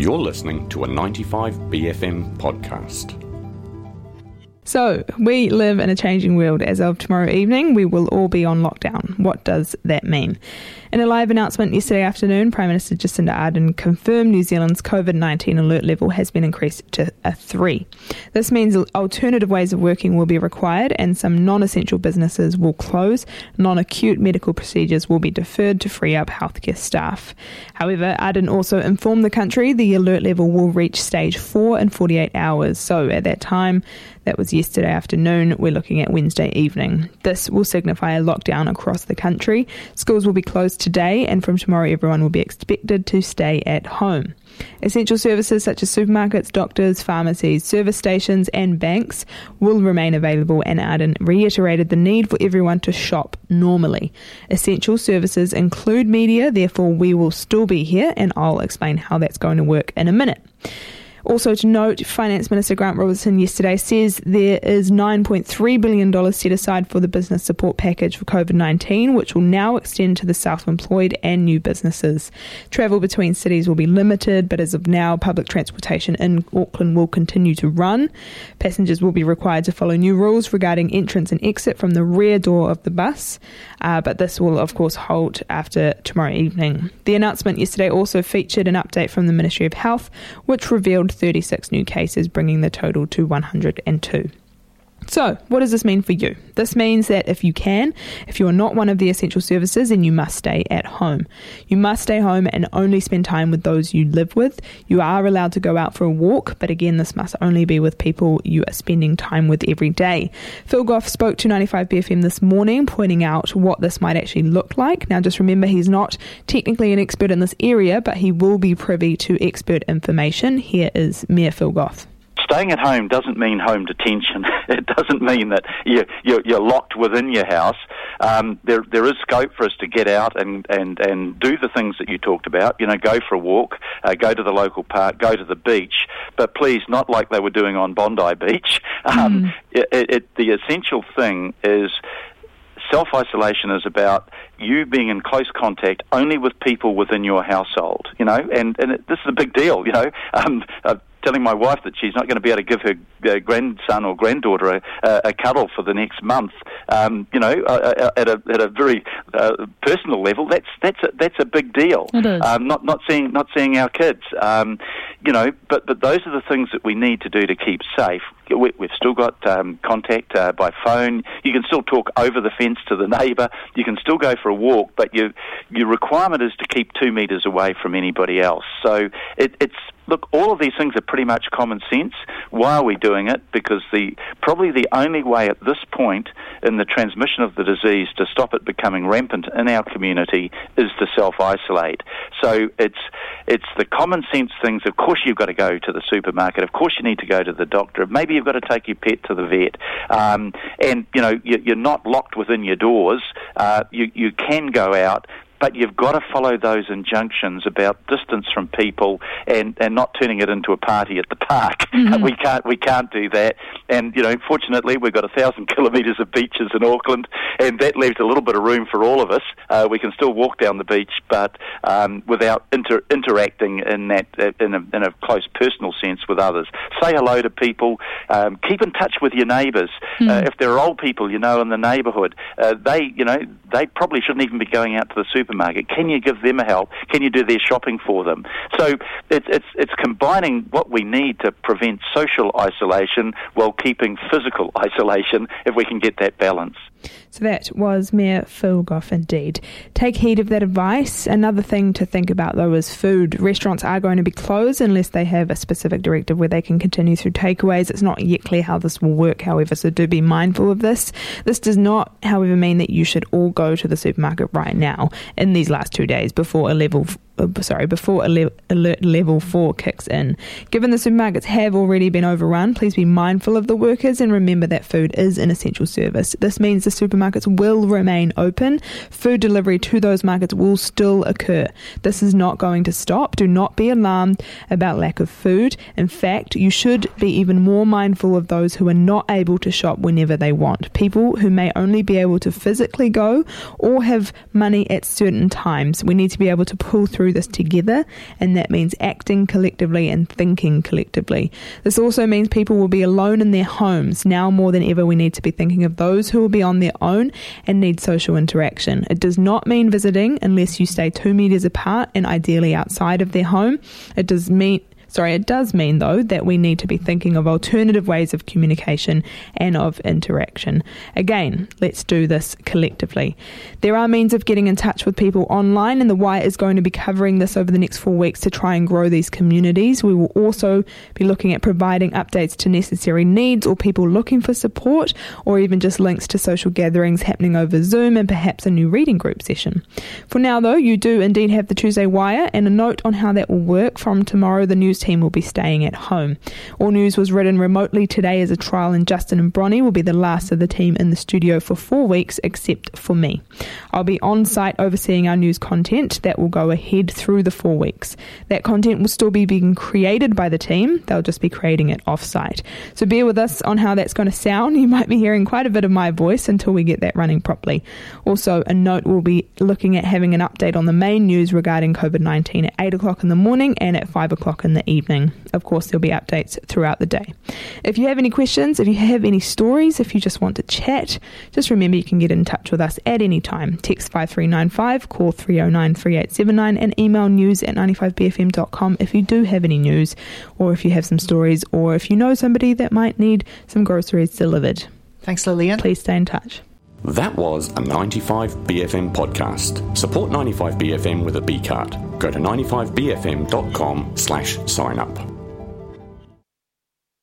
You're listening to a 95BFM podcast. So, we live in a changing world. As of tomorrow evening, we will all be on lockdown. What does that mean? In a live announcement yesterday afternoon, Prime Minister Jacinda Ardern confirmed New Zealand's COVID-19 alert level has been increased to a 3. This means alternative ways of working will be required and some non-essential businesses will close. Non-acute medical procedures will be deferred to free up healthcare staff. However, Ardern also informed the country the alert level will reach stage 4 in 48 hours. So at that time, that was yesterday afternoon, we're looking at Wednesday evening. This will signify a lockdown across the country. Schools will be closed today, and from tomorrow everyone will be expected to stay at home. Essential services such as supermarkets, doctors, pharmacies, service stations and banks will remain available, and Ardern reiterated the need for everyone to shop normally. Essential services include media, therefore we will still be here, and I'll explain how that's going to work in a minute. Also to note, Finance Minister Grant Robertson yesterday says there is $9.3 billion set aside for the business support package for COVID-19, which will now extend to the self-employed and new businesses. Travel between cities will be limited, but as of now, public transportation in Auckland will continue to run. Passengers will be required to follow new rules regarding entrance and exit from the rear door of the bus, but this will, of course, halt after tomorrow evening. The announcement yesterday also featured an update from the Ministry of Health, which revealed 36 new cases, bringing the total to 102. So, what does this mean for you? This means that if you are not one of the essential services, then you must stay at home. You must stay home and only spend time with those you live with. You are allowed to go out for a walk, but again, this must only be with people you are spending time with every day. Phil Goff spoke to 95BFM this morning, pointing out what this might actually look like. Now, just remember, he's not technically an expert in this area, but he will be privy to expert information. Here is Mayor Phil Goff. Staying at home doesn't mean home detention. It doesn't mean that you're locked within your house. There is scope for us to get out and do the things that you talked about. Go for a walk, go to the local park, go to the beach. But please, not like they were doing on Bondi Beach. The essential thing is self-isolation is about you being in close contact only with people within your household, and this is a big deal, I'm telling my wife that she's not going to be able to give her grandson or granddaughter a cuddle for the next month, at a very personal level. That's a big deal. It is. Not seeing our kids, but those are the things that we need to do to keep safe. We've still got contact by phone. You can still talk over the fence to the neighbour. You can still go for a walk, but your requirement is to keep 2 metres away from anybody else. So look, all of these things are pretty much common sense. Why are we doing it? Because probably the only way at this point in the transmission of the disease to stop it becoming rampant in our community is to self-isolate. So it's the common sense things. Of course you've got to go to the supermarket. Of course you need to go to the doctor. Maybe you've got to take your pet to the vet. And you're not locked within your doors. You can go out, but you've got to follow those injunctions about distance from people and not turning it into a party at the park. Mm-hmm. We can't do that. And fortunately, we've got 1,000 kilometres of beaches in Auckland, and that leaves a little bit of room for all of us. We can still walk down the beach, but without interacting in a close personal sense with others. Say hello to people. Keep in touch with your neighbours. If there are old people in the neighbourhood, they probably shouldn't even be going out to the supermarket. Can you give them a help? Can you do their shopping for them? So it's combining what we need to prevent social isolation while keeping physical isolation, if we can get that balance. So that was Mayor Phil Goff indeed. Take heed of that advice. Another thing to think about though is food. Restaurants are going to be closed unless they have a specific directive where they can continue through takeaways. It's not yet clear how this will work, however, so do be mindful of this. This does not, however, mean that you should all go to the supermarket right now in these last 2 days before alert level 4 kicks in. Given the supermarkets have already been overrun, please be mindful of the workers and remember that food is an essential service. This means the supermarkets will remain open. Food delivery to those markets will still occur. This is not going to stop. Do not be alarmed about lack of food. In fact, you should be even more mindful of those who are not able to shop whenever they want. People who may only be able to physically go or have money at certain times. We need to be able to pull through through this together, and that means acting collectively and thinking collectively. This also means people will be alone in their homes. Now more than ever, we need to be thinking of those who will be on their own and need social interaction. It does not mean visiting unless you stay 2 meters apart and ideally outside of their home. It does mean, though, that we need to be thinking of alternative ways of communication and of interaction. Again, let's do this collectively. There are means of getting in touch with people online, and the Wire is going to be covering this over the next 4 weeks to try and grow these communities. We will also be looking at providing updates to necessary needs or people looking for support, or even just links to social gatherings happening over Zoom and perhaps a new reading group session. For now, though, you do indeed have the Tuesday Wire, and a note on how that will work: from tomorrow, the news team will be staying at home. All news was written remotely today as a trial, and Justin and Bronnie will be the last of the team in the studio for 4 weeks, except for me. I'll be on site overseeing our news content that will go ahead through the 4 weeks. That content will still be being created by the team. They'll just be creating it off-site. So bear with us on how that's going to sound. You might be hearing quite a bit of my voice until we get that running properly. Also, a note, we'll be looking at having an update on the main news regarding COVID-19 at 8 o'clock in the morning and at 5 o'clock in the evening. Of course, there'll be updates throughout the day. If you have any questions, if you have any stories, if you just want to chat, just remember you can get in touch with us at any time. Text 5395, call 309 3879, and email news@95bfm.com if you do have any news, or if you have some stories, or if you know somebody that might need some groceries delivered. Thanks, Lillian. Please stay in touch. That was a 95BFM podcast. Support 95BFM with a B card. Go to 95bfm.com/sign up.